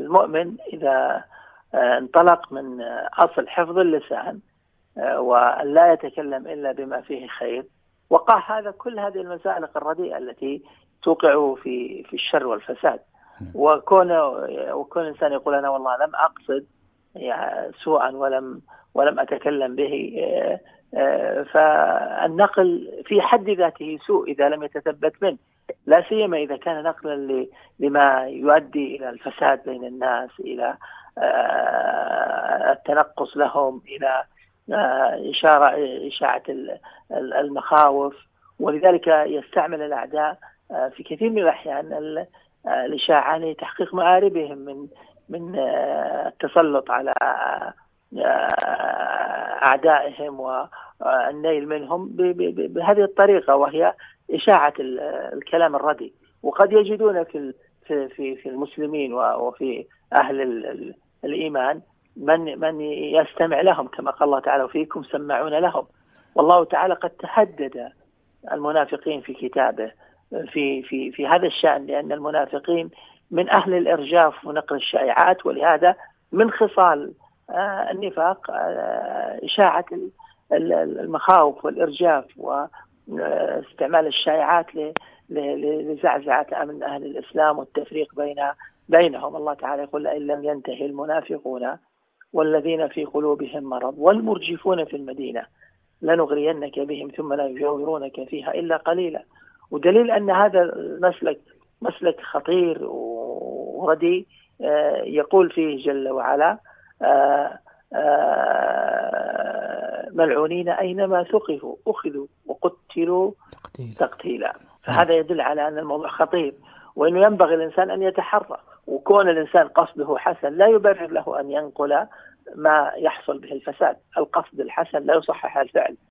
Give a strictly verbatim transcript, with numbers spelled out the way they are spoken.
المؤمن إذا انطلق من أصل حفظ اللسان وأن لا يتكلم إلا بما فيه خير، وقع هذا كل هذه المسالك الرديئة التي توقع في في الشر والفساد. وكون وكون الإنسان يقول أنا والله لم أقصد يعني سوءا ولم ولم أتكلم به، فالنقل في حد ذاته سوء إذا لم يتثبت منه، لا سيما إذا كان نقلا لما يؤدي إلى الفساد بين الناس، إلى التنقص لهم، إلى إشارة إشاعة المخاوف. ولذلك يستعمل الأعداء في كثير من الأحيان الإشاعة لتحقيق مآربهم من من التسلط على أعدائهم والنيل منهم بهذه الطريقة، وهي إشاعة الكلام الرديء. وقد يجدون في في في المسلمين وفي أهل الإيمان من من يستمع لهم، كما قال الله تعالى فيكم سمعون لهم. والله تعالى قد تهدد المنافقين في كتابه في في في هذا الشأن، لأن المنافقين من أهل الإرجاف ونقل الشائعات، ولهذا من خصال النفاق إشاعة المخاوف والإرجاف واستعمال الشائعات لزعزعة أمن أهل الإسلام والتفريق بين بينهم. الله تعالى يقول إن لم ينتهي المنافقون والذين في قلوبهم مرض والمرجفون في المدينة لنغرينك بهم ثم لا يجاورونك فيها إلا قليلا. ودليل أن هذا المسلك مسلك خطير وردي يقول فيه جل وعلا ملعونين أينما ثقفوا أخذوا وقتلوا تقتيلا. فهذا يدل على أن الموضوع خطير، وأنه ينبغي الإنسان أن يتحرى، وكون الإنسان قصده حسن لا يبرر له أن ينقل ما يحصل به الفساد. القصد الحسن لا يصحح الفعل.